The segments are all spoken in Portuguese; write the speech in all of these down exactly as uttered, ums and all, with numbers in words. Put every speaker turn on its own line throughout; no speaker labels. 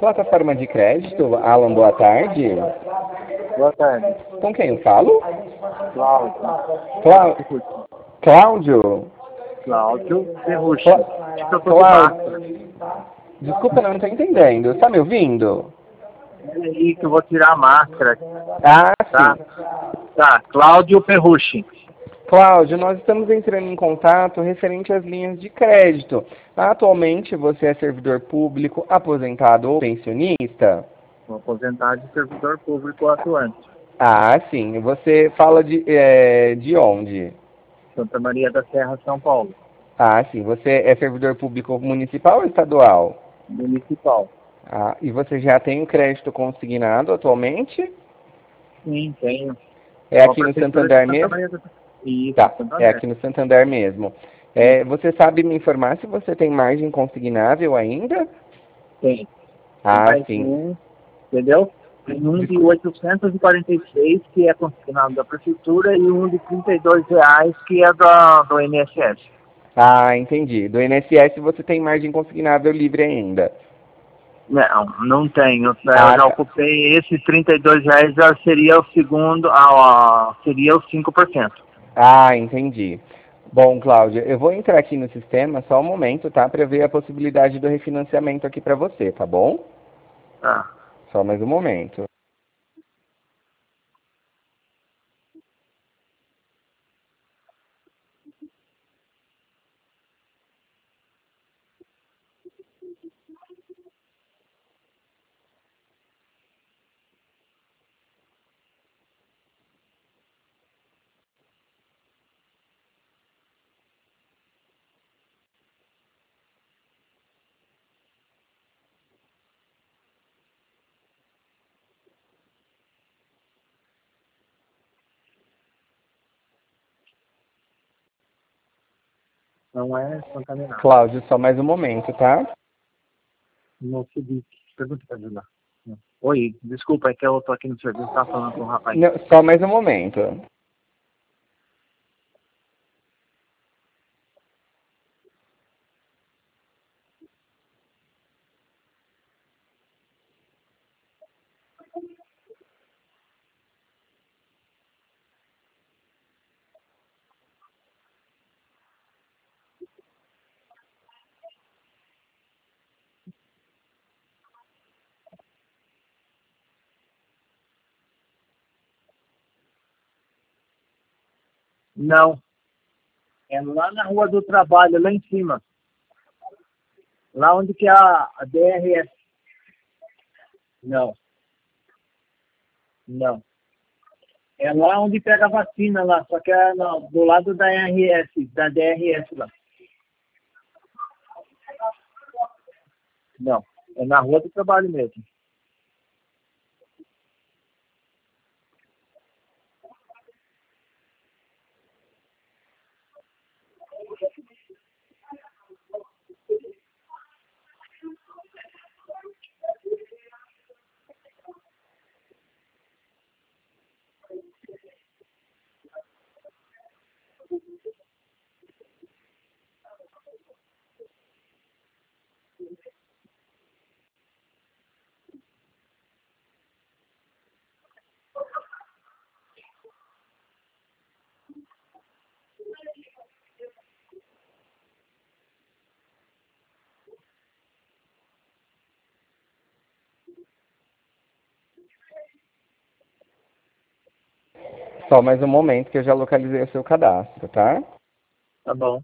Plataforma de crédito, Alan, boa tarde.
Boa tarde.
Com quem eu falo?
Cláudio.
Clá... Cláudio?
Cláudio Ferrucci.
Clá...
Acho que eu tô de máscara.
Cláudio. Desculpa, não estou entendendo. Está me ouvindo?
Peraí que eu vou tirar a máscara.
Ah,
Tá?
sim.
Tá, Cláudio Ferrucci.
Cláudio, nós estamos entrando em contato referente às linhas de crédito. Atualmente você é servidor público, aposentado ou pensionista?
Vou aposentar de servidor público atuante.
Ah, sim. Você fala de, é, de onde?
Santa Maria da Serra, São Paulo.
Ah, sim. Você é servidor público municipal ou estadual?
Municipal.
Ah, e você já tem o crédito consignado atualmente?
Sim, tenho.
É
Com a
aqui no
Prefeitura de
Santander
Santa
mesmo?
Maria da Serra. Isso,
Tá, é
Santander.
aqui no Santander mesmo.
Isso,
É, você sabe me informar se você tem margem consignável ainda?
tem. Tem
Ah,
mais
sim.
um, entendeu? Tem um de
Desculpa.
oitocentos e quarenta e seis que é consignado da Prefeitura e um de trinta e dois reais que é do, do I N S S.
Ah, entendi. Do I N S S você tem margem consignável livre ainda.
Não, não tenho. Eu
Ah,
já
tá.
ocupei esse trinta e dois reais, já seria o segundo, ah, seria os cinco por cento.
Ah, entendi. Bom, Cláudia, eu vou entrar aqui no sistema só um momento, tá? Para ver a possibilidade do refinanciamento aqui para você, tá bom?
Tá.
Só mais um momento.
Não é contaminado.
Cláudio, só mais um momento, tá?
Não segui. Pergunta pra ajudar. Oi, desculpa, é que eu tô aqui no serviço, tá falando com o rapaz.
Não, só mais um momento.
Não, é lá na Rua do Trabalho, lá em cima. Lá onde que é a, a D R S. Não, não. É lá onde pega a vacina lá, só que é no, do lado da R S, da D R S lá. Não, é na Rua do Trabalho mesmo.
Só mais um momento que eu já localizei o seu cadastro, tá?
Tá bom.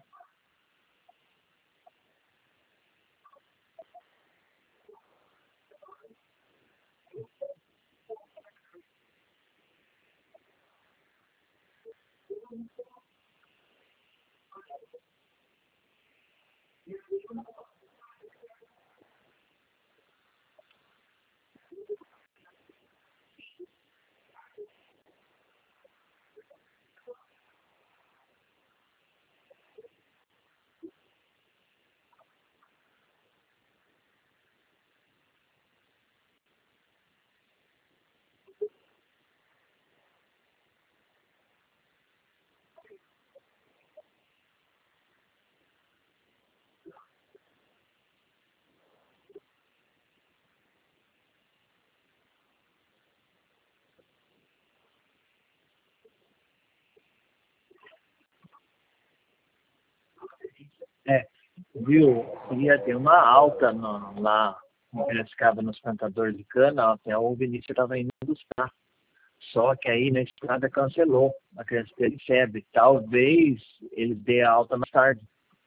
Viu? Ia ter uma alta no, lá em Piracicaba, nos plantadores de cana, até o Vinícius estava indo buscar. Só que aí na estrada cancelou a criança teve febre. Talvez ele dê a alta mais tarde.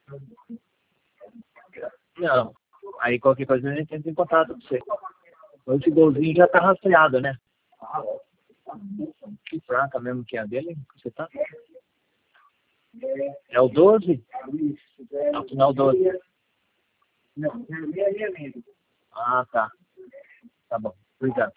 Não. Aí qualquer coisa a gente entra em contato com você. Esse golzinho já tá rastreado, né? Que fraca mesmo que é a dele, você tá? É o doze? É o final doze. Não, vermelho mesmo. Ah, tá. Tá bom. Obrigado.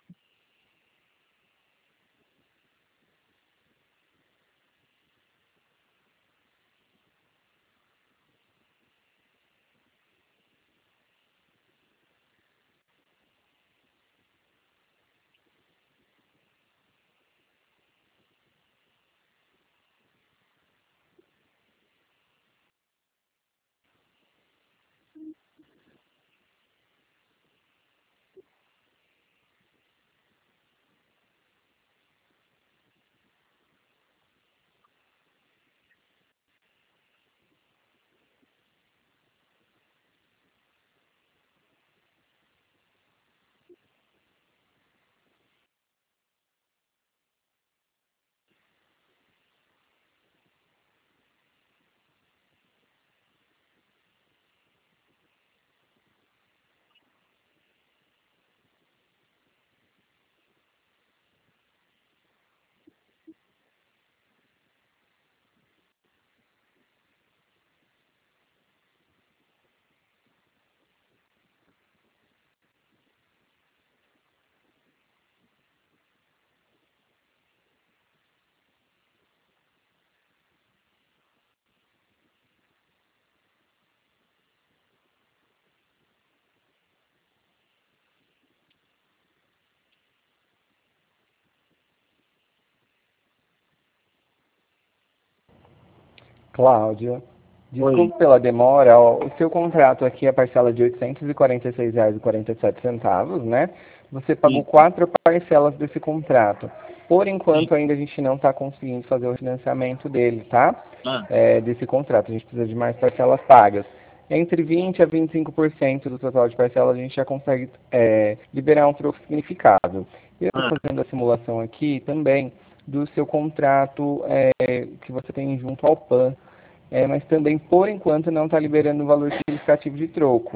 Cláudio, desculpe
Oi.
pela demora. Ó, o seu contrato aqui é a parcela de oitocentos e quarenta e seis reais e quarenta e sete centavos, né? Você pagou
Sim.
quatro parcelas desse contrato. Por enquanto,
Sim.
ainda a gente não está conseguindo fazer o financiamento dele, tá?
Ah,
É, desse contrato. A gente precisa de mais parcelas pagas. Entre vinte a vinte e cinco por cento do total de parcelas a gente já consegue é, liberar um troco significado. Eu estou
ah.
fazendo a simulação aqui também do seu contrato é, que você tem junto ao P A N. É, mas também, por enquanto, não está liberando um valor significativo de troco.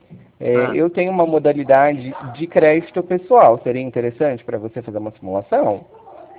É,
Ah.
eu tenho uma modalidade de crédito pessoal. Seria interessante para você fazer uma simulação?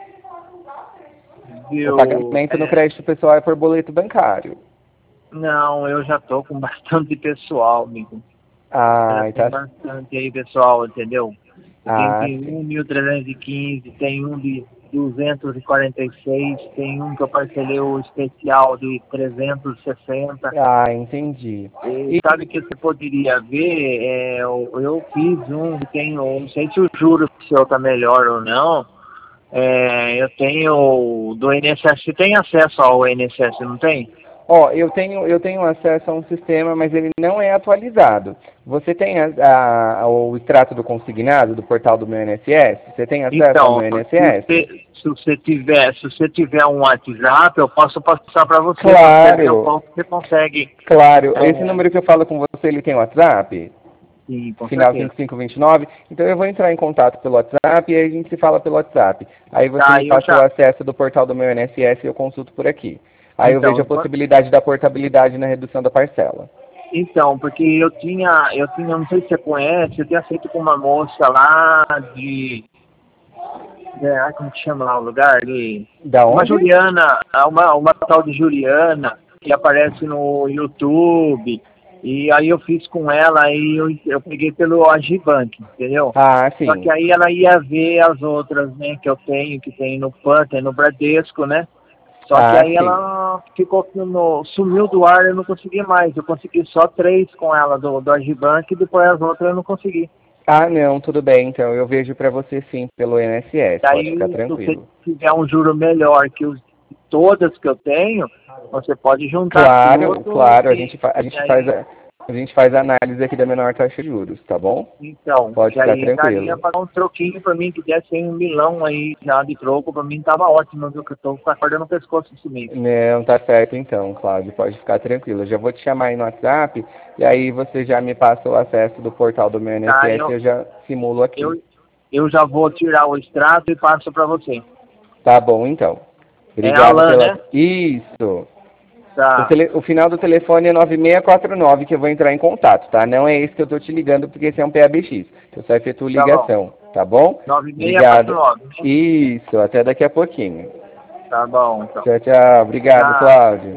O
Viu?
pagamento no
É,
crédito pessoal é por boleto bancário.
não, eu já tô com bastante pessoal, amigo. Já
Ah,
tem
tá.
bastante aí, pessoal, entendeu? Eu tenho
Ah,
de
sim.
um mil trezentos e quinze, tem um de duzentos e quarenta e seis, tem um que eu parcelei o especial de trezentos e sessenta.
Ah, entendi.
E
E,
sabe o que você poderia ver? É, eu, eu fiz um que tem, eu não sei se o juro seu tá melhor ou não. É, eu tenho do I N S S, você tem acesso ao I N S S, não tem?
ó, eu tenho, eu tenho acesso a um sistema, mas ele não é atualizado. Você tem a, a, o extrato do consignado do portal do meu I N S S? Você tem acesso ao
Então,
meu
se
I N S S?
você, se você tiver, se você tiver um WhatsApp, eu posso passar para você, para você ver o
Claro,
qual que você consegue.
claro. Esse
É,
número que eu falo com você, ele tem WhatsApp?
sim, com
Final
certeza.
vinte e cinco vinte e nove. Então eu vou entrar em contato pelo WhatsApp e aí a gente se fala pelo WhatsApp. Aí você
Tá,
me
eu
passa o
já.
acesso do portal do meu I N S S e eu consulto por aqui. Aí eu vejo
Então,
a
enquanto-
possibilidade da portabilidade na redução da parcela.
então, porque eu tinha, eu tinha, não sei se você conhece, eu tinha feito com uma moça lá de, é, ai, como que chama lá o lugar ali?
Da
Uma
onde?
Juliana, uma, uma tal de Juliana, que aparece no YouTube. E aí eu fiz com ela, aí eu, eu peguei pelo Agibank, entendeu?
Ah,
Só que
sim.
aí ela ia ver as outras, né, que eu tenho, que tem no P A N, tem no Bradesco, né? Só que
Ah,
aí
sim.
ela ficou no, sumiu do ar, eu não consegui mais. Eu consegui só três com ela do, do Agibank e depois as outras eu não consegui.
Ah, não, tudo bem. Então eu vejo pra você sim pelo I N S S. Pode ficar
Daí, se você
tranquilo.
tiver um juro melhor que os, todas que eu tenho, você pode juntar
Claro,
tudo
claro. A
e,
gente, fa- a
e
gente faz
aí.
a, a gente faz a análise aqui da menor taxa de juros, tá bom?
Então,
Pode ficar
aí
tranquilo.
daria para dar um troquinho para mim, que desse um milão aí já de troco, para mim tava ótimo, viu? Que eu tô acordando o pescoço esse mês.
Não, tá certo então, Cláudio, pode ficar tranquilo. Eu já vou te chamar aí no WhatsApp, e aí você já me passa o acesso do portal do meu I N S S,
Tá,
eu, eu já simulo aqui.
Eu, eu já vou tirar o extrato e passo para você.
Tá bom, então. Obrigado
é Alan,
pela...
né?
Isso.
Tá.
O, tele... o final do telefone é nove seis quatro nove que eu vou entrar em contato, tá? Não é esse que eu tô te ligando, porque esse é um P A B X. Eu só efetuo ligação, tá bom?
nove seis
Obrigado.
quatro nove.
Isso, até daqui a pouquinho.
Tá bom, então.
Tchau, tchau. Obrigado,
Tá.
Cláudio.